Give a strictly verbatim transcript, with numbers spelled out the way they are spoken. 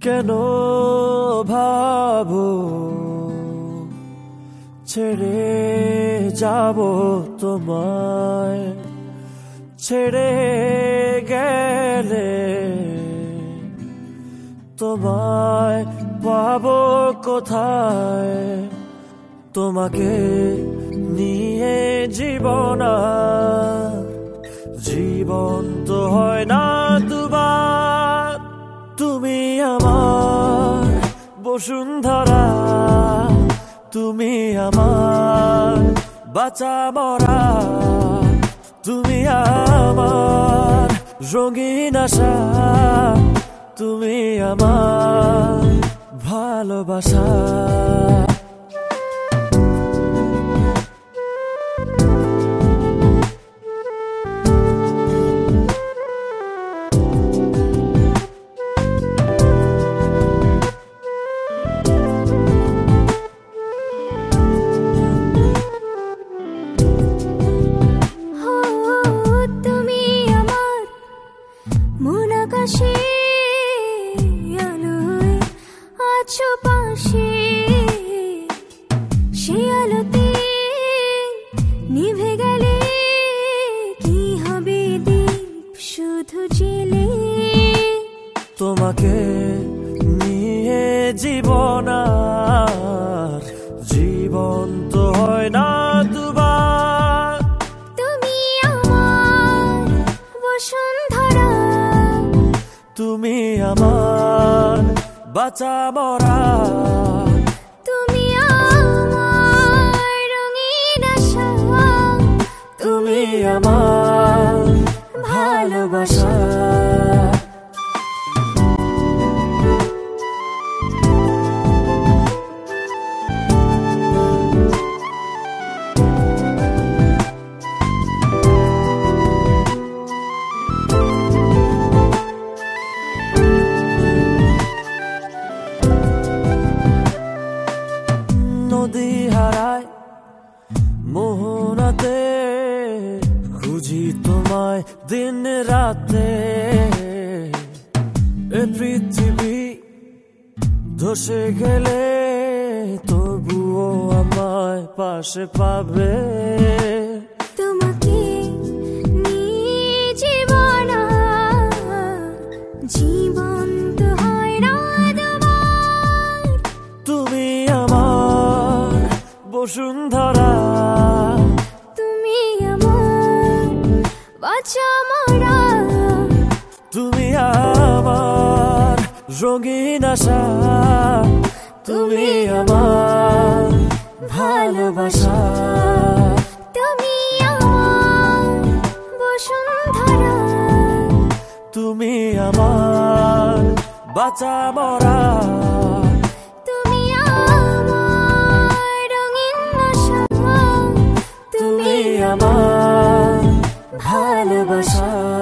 কেন ভাবো ছেড়ে যাব তোমায়, ছেড়ে গেলে তোমায় পাবো কোথায়? তোমাকে নিয়ে জীবন আর জীবন তো হয় না দুবার। তুমি আমার বসুন্ধরা, তুমি আমার বাঁচা মরা, তুমি আমার রঙিন আশা, তুমি আমার ভালোবাসা। নিভে গেলে কি হবে দীপ শুধু জেলে? তোমাকে নিয়ে জীবন আর জীবন তো হয় না দুবার। তুমি আমার বসুন্ধরা, তুমি আমার বাঁচা মরা, তুমি আমার রঙিন আশা, তুমি আমার ভালোবাসা। নদী হারায় মোহনাতে, খুঁজি তোমায় দিন রাতে। এ পৃথিবী ধসে গেলে তবুও আমায় পাশে পাবে। তোমাকে নিয়ে জীবন জীবন তো হয় না দুবার। তুমি আমার বসুন্ধরা, তুমি আমার বাঁচা মরা, তুমি আমার রঙিন আশা, তুমি আমার ভালোবাসা। তুমি আমার বসুন্ধরা, তুমি আমার বাঁচা মরা, তুমি আমার রঙিন আশা, তুমি আমার ভালোবাসা।